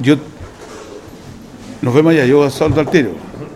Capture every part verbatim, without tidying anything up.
Yo, nos vemos allá, yo salto al tiro.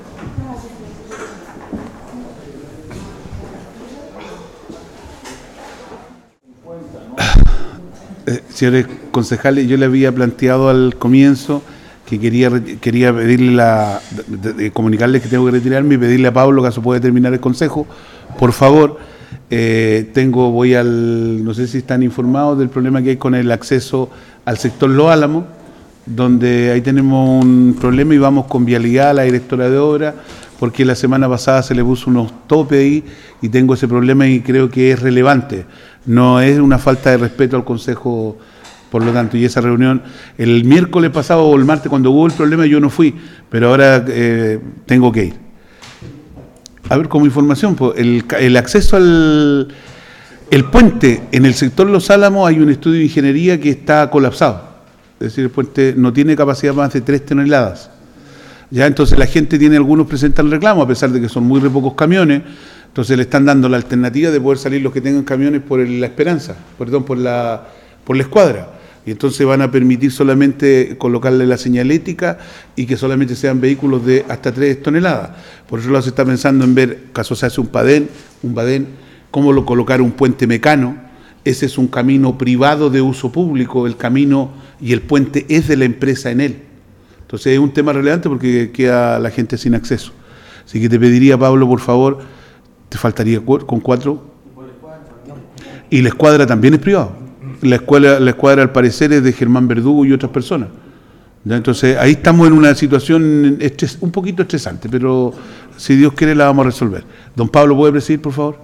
Eh, señores concejales, yo le había planteado al comienzo que quería quería pedirle la de, de, comunicarles que tengo que retirarme y pedirle a Pablo que se puede terminar el consejo. Por favor, eh, tengo voy al no sé si están informados del problema que hay con el acceso al sector Los Álamos, donde ahí tenemos un problema y vamos con vialidad a la directora de obra, porque la semana pasada se le puso unos topes ahí y tengo ese problema y creo que es relevante. No es una falta de respeto al Consejo, por lo tanto, y esa reunión, el miércoles pasado o el martes, cuando hubo el problema, yo no fui, pero ahora eh, tengo que ir. A ver, como información, pues, el, el acceso al el puente en el sector Los Álamos, hay un estudio de ingeniería que está colapsado, es decir, el puente no tiene capacidad más de tres toneladas. Ya, entonces la gente tiene, algunos presentan reclamo, a pesar de que son muy re pocos camiones, entonces le están dando la alternativa de poder salir los que tengan camiones por el, la Esperanza, perdón, por la, por la Escuadra, y entonces van a permitir solamente colocarle la señalética y que solamente sean vehículos de hasta tres toneladas. Por eso se está pensando en ver, caso se hace un padén, un badén, cómo lo colocar un puente mecano. Ese es un camino privado de uso público, el camino y el puente es de la empresa en él. Entonces es un tema relevante porque queda la gente sin acceso. Así que te pediría, Pablo, por favor, te faltaría con cuatro. Y la Escuadra también es privado. La escuela, la Escuadra al parecer es de Germán Verdugo y otras personas. ¿Ya? Entonces ahí estamos en una situación estres, un poquito estresante, pero si Dios quiere la vamos a resolver. Don Pablo, ¿puede presidir, por favor?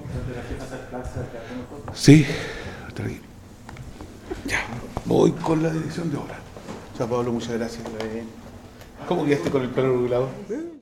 Sí. Ya, voy con la dirección de obra. O sea, Pablo, muchas gracias. ¿Cómo quedaste con el plano regulador?